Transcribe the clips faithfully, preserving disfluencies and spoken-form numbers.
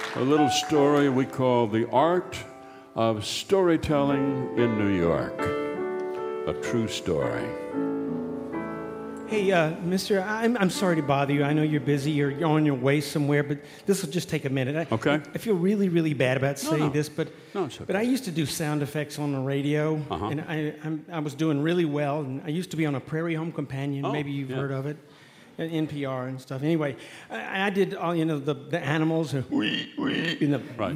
a little story we call The Art of Storytelling in New York. A true story. Hey, uh, mister, I'm, I'm sorry to bother you. I know you're busy. You're, you're on your way somewhere, but this will just take a minute. I, Okay. I, I feel really, really bad about saying no, no. this, but No, it's okay. but I used to do sound effects on the radio, Uh-huh. and I I'm, I was doing really well. And I used to be on a Prairie Home Companion. Oh, Maybe you've yeah. heard of it, and N P R and stuff. Anyway, I, I did all you know the the animals, and in the Right.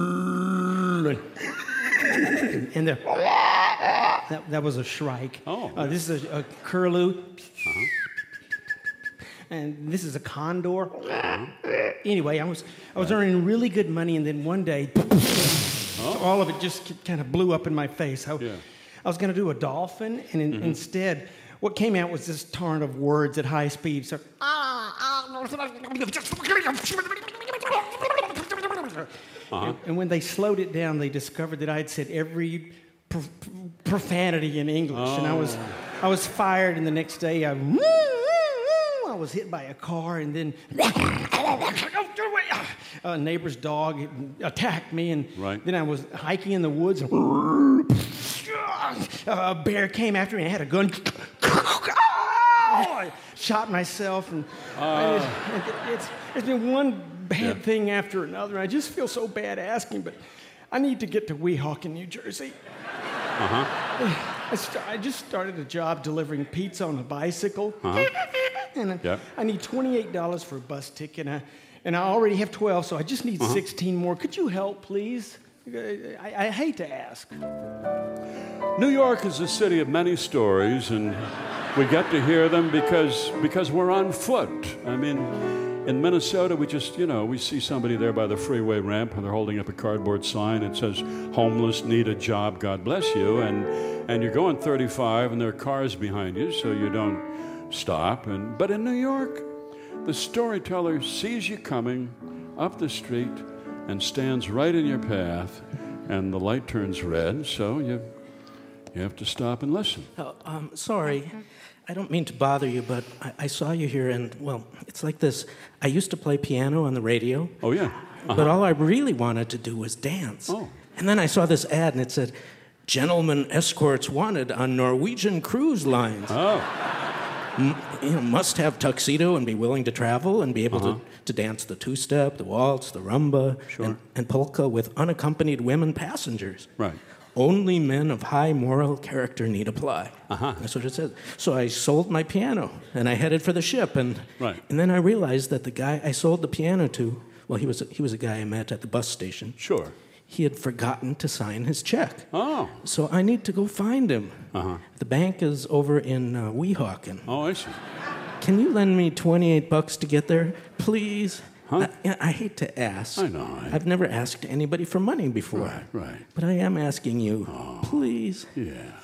and the that that was a shrike. Oh, uh, yeah. this is a, a curlew. Uh-huh. And this is a condor. Anyway, I was I was earning really good money, and then one day, Oh. all of it just kind of blew up in my face. I, Yeah. I was going to do a dolphin, and in, Mm-hmm. instead, what came out was this torrent of words at high speed. So, Uh-huh. and, and when they slowed it down, they discovered that I had said every prof- profanity in English, and I was I was fired. And the next day, I. I was hit by a car, and then a neighbor's dog attacked me, and Right. then I was hiking in the woods, and a bear came after me, and I had a gun. I shot myself, and I just- it's, it's been one bad Yeah. thing after another. I just feel so bad asking, but I need to get to Weehawken, New Jersey. Uh-huh. I, st- I just started a job delivering pizza on a bicycle. Uh-huh. And I, Yep. I need twenty-eight dollars for a bus ticket, and I, and I already have twelve, so I just need Uh-huh. sixteen more. Could you help, please? I, I hate to ask. New York is a city of many stories, and we get to hear them because because we're on foot. I mean, in Minnesota, we just, you know, we see somebody there by the freeway ramp, and they're holding up a cardboard sign. It says, homeless, need a job, God bless you. And, and you're going thirty-five, and there are cars behind you, so you don't stop. And But in New York, the storyteller sees you coming up the street and stands right in your path, and the light turns red, so you you have to stop and listen. Oh, um, sorry. I don't mean to bother you, but I, I saw you here, and, well, it's like this. I used to play piano on the radio, Oh, yeah. Uh-huh. but all I really wanted to do was dance. Oh. And then I saw this ad, and it said, gentlemen escorts wanted on Norwegian cruise lines. Oh, M- you know, must have tuxedo and be willing to travel and be able Uh-huh. to, to dance the two-step, the waltz, the rumba, Sure. and, and polka with unaccompanied women passengers. right. Only men of high moral character need apply. Uh-huh. That's what it says. So I sold my piano, and I headed for the ship. And Right. and then I realized that the guy I sold the piano to, well, he was a, he was a guy I met at the bus station. Sure. He had forgotten to sign his check. Oh. So I need to go find him. Uh-huh. The bank is over in uh, Weehawken. Oh, I see. Can you lend me twenty-eight bucks to get there, please? Huh? I, I hate to ask. I know, I- I've never asked anybody for money before. Right, right. But I am asking you, please. Yeah.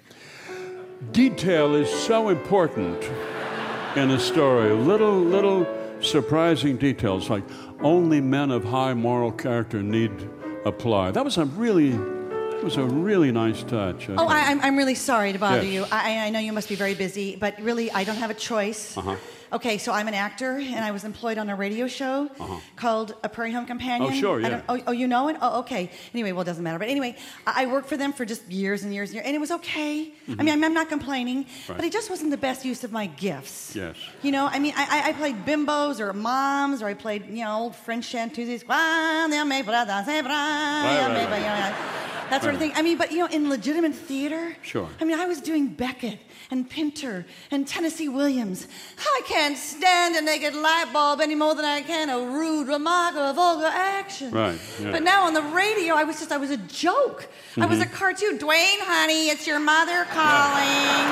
Detail is so important in a story. Little, little surprising details like only men of high moral character need apply. That was a really, it was a really nice touch. I Oh, think. I, I'm, I'm really sorry to bother Yes. you. I, I know you must be very busy, but really, I don't have a choice. Uh-huh. Okay, so I'm an actor, and I was employed on a radio show Uh-huh. called A Prairie Home Companion. Oh, sure, I yeah. don't- Oh, oh, you know it? Oh, okay. Anyway, well, it doesn't matter. But anyway, I, I worked for them for just years and years and years, and it was okay. I mean, I'm, I'm not complaining, Right. but it just wasn't the best use of my gifts. Yes. You know, I mean, I, I- I played bimbos or moms, or I played, you know, old French chanteuses. That sort of thing. I mean, but, you know, in legitimate theater, Sure. I mean, I was doing Beckett and Pinter and Tennessee Williams. I can't stand a naked light bulb any more than I can a rude remark or a vulgar action. Right, yeah. But now on the radio, I was just, I was a joke. I was a cartoon. Dwayne, honey, it's your mother calling.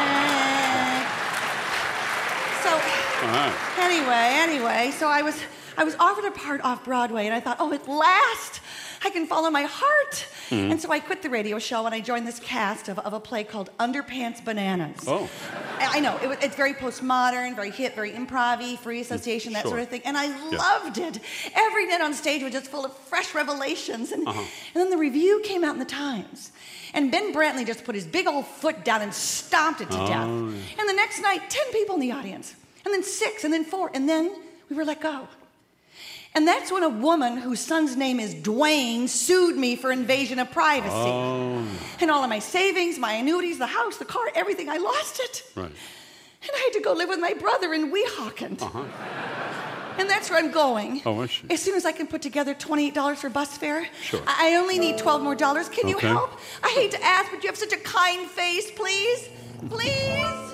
So, Uh-huh. anyway, anyway, so I was, I was offered a part off Broadway, and I thought, oh, at last, I can follow my heart. Mm-hmm. And so I quit the radio show and I joined this cast of, of a play called Underpants Bananas. Oh. I I know, it, was- it's very postmodern, very hip, very improv-y, free association, that Sure. sort of thing. And I Yeah. loved it. Every night on stage was just full of fresh revelations. And, Uh-huh. and then the review came out in the Times. And Ben Brantley just put his big old foot down and stomped it to Oh, death. yeah. And the next night, ten people in the audience. And then six, and then four, and then we were let go. And that's when a woman whose son's name is Dwayne sued me for invasion of privacy. Oh. And all of my savings, my annuities, the house, the car, everything, I lost it. Right. And I had to go live with my brother in Weehawken. Uh-huh. And that's where I'm going. Oh, I see. As soon as I can put together twenty-eight dollars for bus fare. Sure. I I only need twelve more dollars. Can you Okay. help? I hate to ask, but you have such a kind face. Please? Please?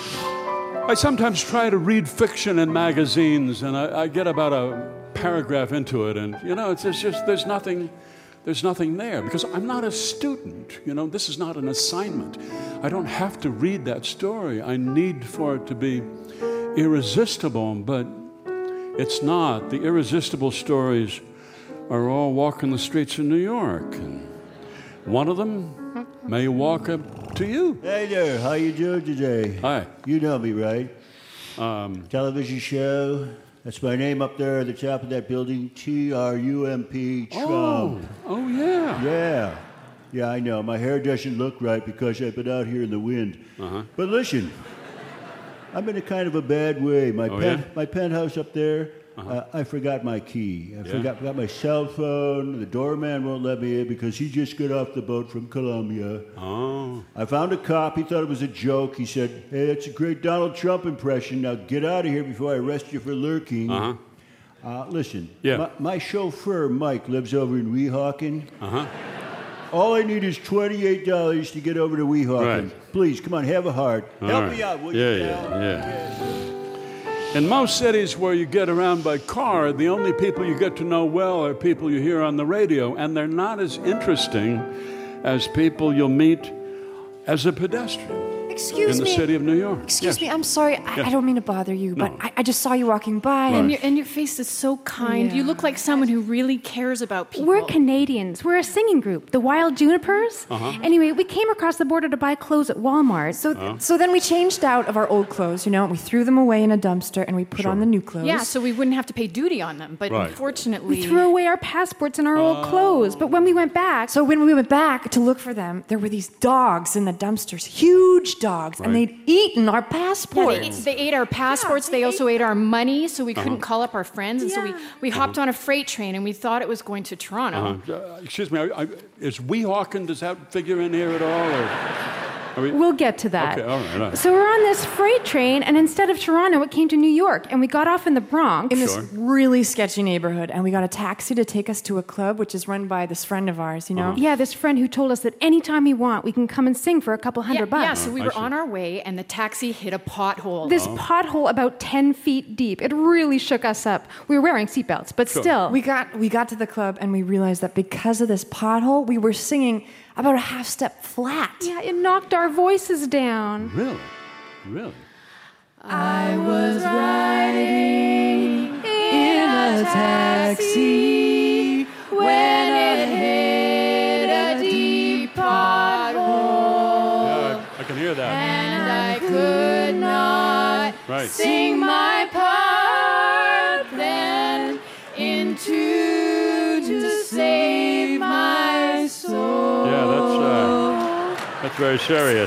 I sometimes try to read fiction in magazines, and I, I get about a paragraph into it, and you know, it's, it's just there's nothing, there's nothing there because I'm not a student. You know, this is not an assignment. I don't have to read that story. I need for it to be irresistible, but it's not. The irresistible stories are all walking the streets of New York, and one of them may walk up to you. Hey there, how you doing today? Hi. You know me, right? Um, Television show. That's my name up there at the top of that building. T R U M P, Trump. oh, oh yeah. Yeah. Yeah, I know. My hair doesn't look right because I've been out here in the wind. Uh-huh. But listen, I'm in a kind of a bad way. My Oh, pen, yeah? my penthouse up there, Uh-huh. uh, I forgot my key. I Yeah? forgot, forgot my cell phone. The doorman won't let me in because he just got off the boat from Colombia. Oh. I found a cop. He thought it was a joke. He said, "Hey, that's a great Donald Trump impression. Now get out of here before I arrest you for lurking." Uh-huh. Uh, listen, Yeah. my, my chauffeur, Mike, lives over in Weehawken. Uh-huh. All I need is twenty-eight dollars to get over to Weehawken. Right. Please, come on, have a heart. All Help right. me out, will Yeah, you, yeah, pal? yeah. In most cities where you get around by car, the only people you get to know well are people you hear on the radio, and they're not as interesting as people you'll meet as a pedestrian Excuse in the me. city of New York. Excuse Yes. me, I'm sorry. I, Yes. I don't mean to bother you, but No. I, I just saw you walking by. Right. And And your, and your face is so kind. You Yeah. look like someone who really cares about people. We're Canadians. We're a singing group, the Wild Junipers. Uh-huh. Anyway, we came across the border to buy clothes at Walmart. So, so then we changed out of our old clothes, you know, and we threw them away in a dumpster and we put on the new clothes. Yeah, so we wouldn't have to pay duty on them. But Right. unfortunately, we threw away our passports and our old clothes. But when we went back, So when we went back to look for them, there were these dogs in the dumpsters, huge dogs, and Right. they'd eaten our yeah, passports. they, ate, they ate our passports. Yeah, they they also ate our money, so we couldn't Uh-huh. call up our friends. And so we, Yeah. we hopped on a freight train, and we thought it was going to Toronto. Uh, excuse me, I, I, is Weehawken, does that figure in here at all? Or are we, we'll get to that. Okay, all right, all right. So we're on this freight train, and instead of Toronto, it came to New York. And we got off in the Bronx. in this Sure. really sketchy neighborhood, and we got a taxi to take us to a club, which is run by this friend of ours, you know? Uh-huh. Yeah, this friend who told us that anytime we want, we can come and sing for a couple Yeah, hundred bucks. yeah, so we I were see. on our way, and the taxi hit a pothole. This pothole about ten feet deep. It really shook us up. We were wearing seatbelts, but Sure. still. We got we got to the club and we realized that because of this pothole, we were singing about a half step flat. Yeah, it knocked our voices down. Really? Really? I was riding in a taxi when it hit a deep pothole, Yeah, I, I can hear that. and I could not Right. sing my part then into to save my soul. Yeah, that's uh, that's very serious.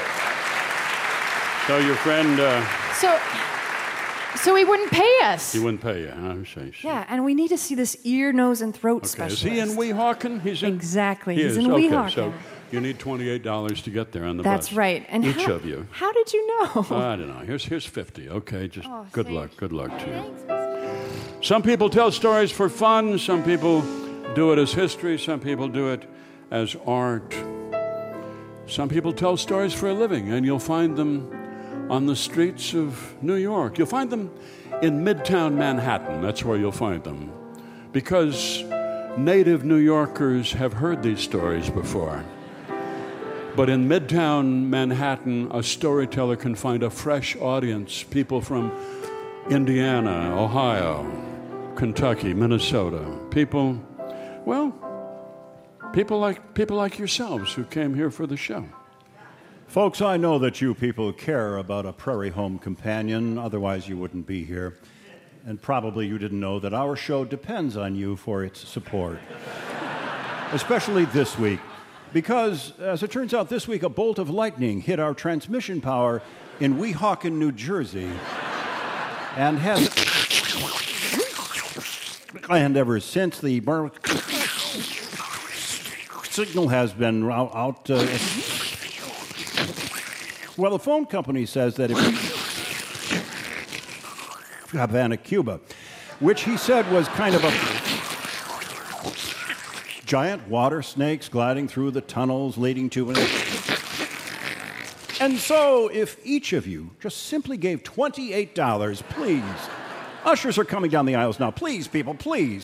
So your friend, uh, So, so he wouldn't pay us. he wouldn't pay you, huh? Say, say. Yeah, and we need to see this ear, nose, and throat Okay. Is specialist. he in Weehawken? He's in. Exactly. He He's is. in okay, Weehawken. so you need twenty-eight dollars to get there on the bus. That's right. And each how, of you. How did you know? I don't know. Here's here's fifty. Okay, just Oh, good thank luck. Good luck to you. Some people tell stories for fun. Some people do it as history. Some people do it as art. Some people tell stories for a living, and you'll find them on the streets of New York. You'll find them in Midtown Manhattan. That's where you'll find them, because native New Yorkers have heard these stories before. But in Midtown Manhattan, a storyteller can find a fresh audience, people from Indiana, Ohio, Kentucky, Minnesota, people, well, people like people like yourselves who came here for the show. Folks, I know that you people care about a prairie home companion, otherwise you wouldn't be here. And probably you didn't know that our show depends on you for its support. Especially this week. Because, as it turns out, this week a bolt of lightning hit our transmission power in Weehawken, New Jersey, and has And ever since, the burn signal has been out. out uh, well, the phone company says that if Havana, Cuba, which he said was kind of a giant water snakes gliding through the tunnels leading to it. And so, if each of you just simply gave twenty-eight dollars, please. Ushers are coming down the aisles now. Please, people, please.